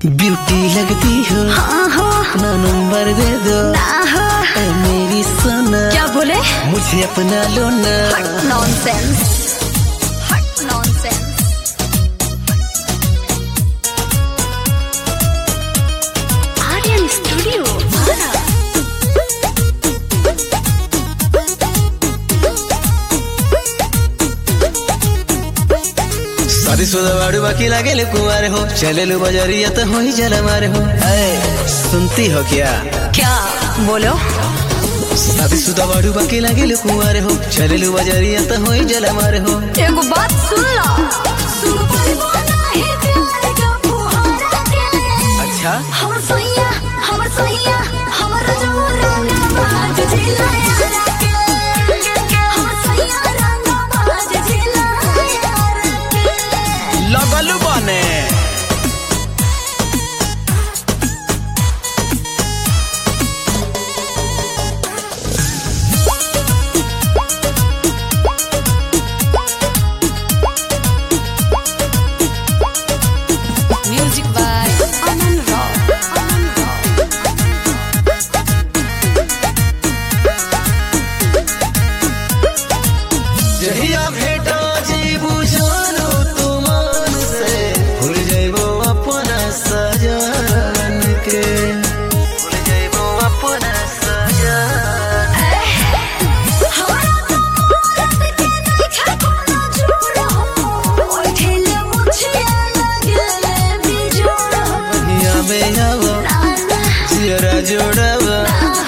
Beauty लगती हो, अपना नंबर दे दो मेरी सोना। क्या बोले? मुझे अपना लो ना। Nonsense, nonsense. आर्यन स्टूडियो। शादीशुदा बाड़ू बाकी लागे कुंवारे हो, चले लो बजरिया तो हो ही जला मारे हो। सुनती हो क्या? क्या बोलो? शादीशुदा बाड़ू बाकी लागे कुंवारे हो, चले लो बजरिया तो हो ही जला मारे हो। एगो बात सुन लो। अच्छा हमर सैया, हमर सैया, हमर रंगबाज जिला यार के। हमर सैया रंगबाज जिला यार के। लगल बने म्यूजिक बाय अमन रॉक। जहिया भेटा जीबू जानो तुमान से, भूल जाइबो अपना सजन के, भूल जाइबो अपना सजन। हमरा तो औरत के नहीं खाना जोड़ हो, ओइ ठेले मुछिया लगले बिजोड़ हो। हिया में आवो जियरा जोड़ावा।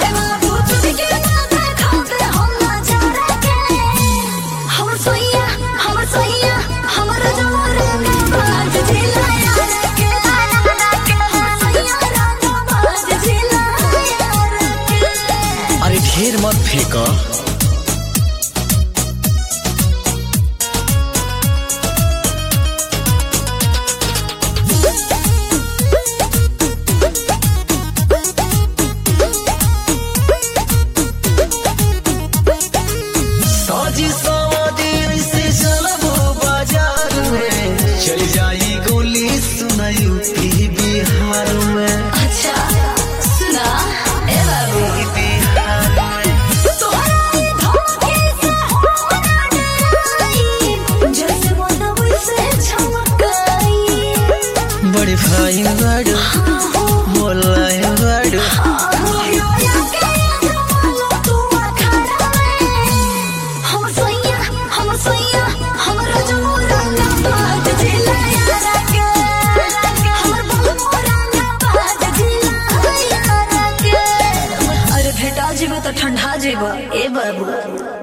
अरे ढेर मत फेंको। साजी सवादी से चलबो बाजार में, चल जाई गोली सुना यूपी बिहार में। अच्छा सुना ए बाबू, बिहार में तोहरा धमकी से हो ना डराई, जैसे मन वैसे झमकाई। बड़े भाई बाड़ू मोलाई बाड़ू। अरे भेटा जीव तो ठंडा जीव ए बाबू।